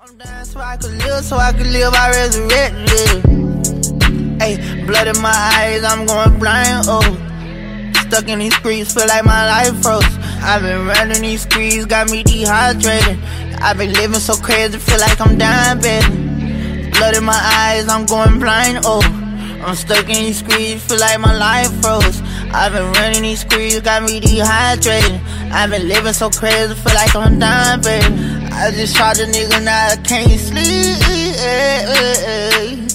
I'm down so I could live, I resurrected. Ayy, blood in my eyes, I'm going blind, oh. Stuck in these streets, feel like my life froze. I've been running these streets, got me dehydrated. I've been living so crazy, feel like I'm dying, baby. Blood in my eyes, I'm going blind, oh. I'm stuck in these streets, feel like my life froze. I've been running these streets, got me dehydrated. I've been living so crazy, feel like I'm dying, baby. I just shot a nigga, now I can't sleep.